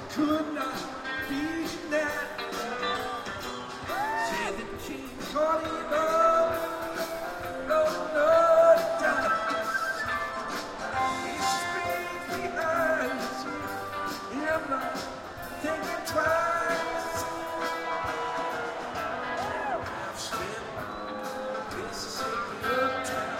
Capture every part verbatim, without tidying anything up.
could not be denied. Said the king caught him up, no, no dice. He straight behind us, I'm not thinking twice. I've stepped Mississippi uptown.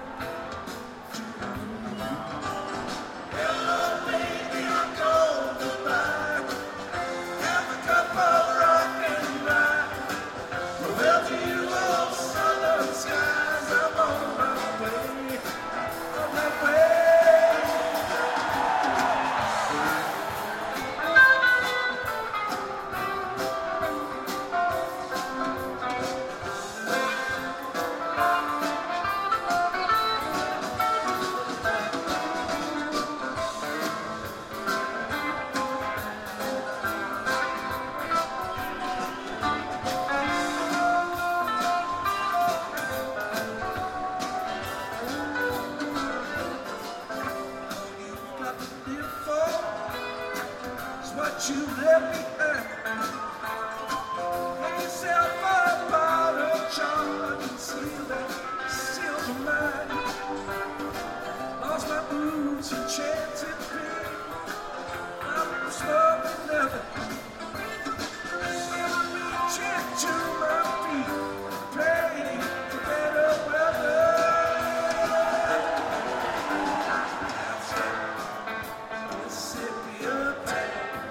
What you left behind. Make yourself a bottle of charm and seal that silver mine. Lost my boots and chance at pain. I'm smoking nothing. Never reaching to my feet. Praying for better weather. Mississippi uptown.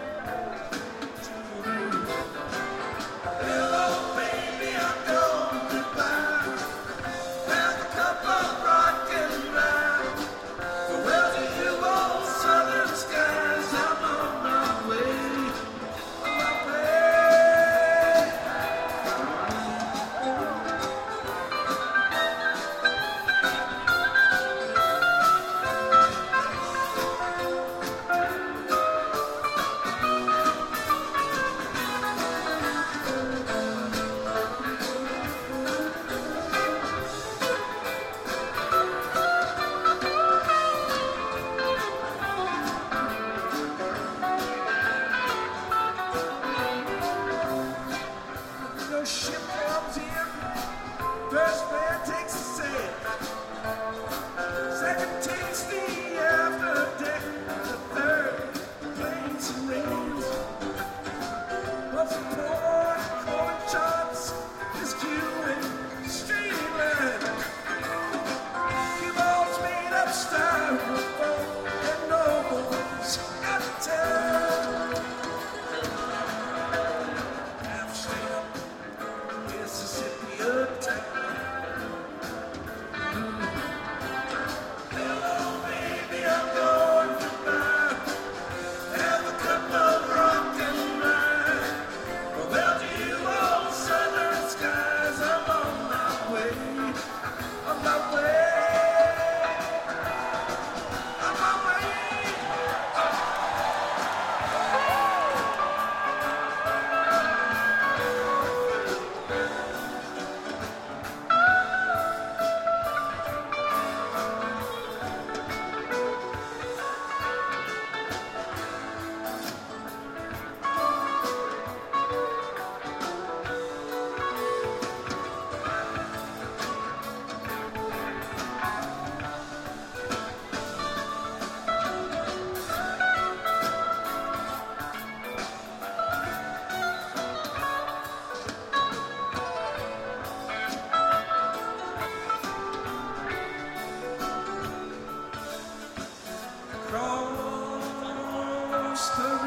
Ship comes in, first man takes a sail. Second takes the after deck, the third planes and rails. Once a pour, corn chops, is queuing straight in line. Cue balls made of styrofoam, and no one's got time. Mississippi uptown. Hello, baby, I'm going goodbye. Have a cup of rock and ride. Well, to you old southern skies, I'm on my way. On my way. On my way. Across the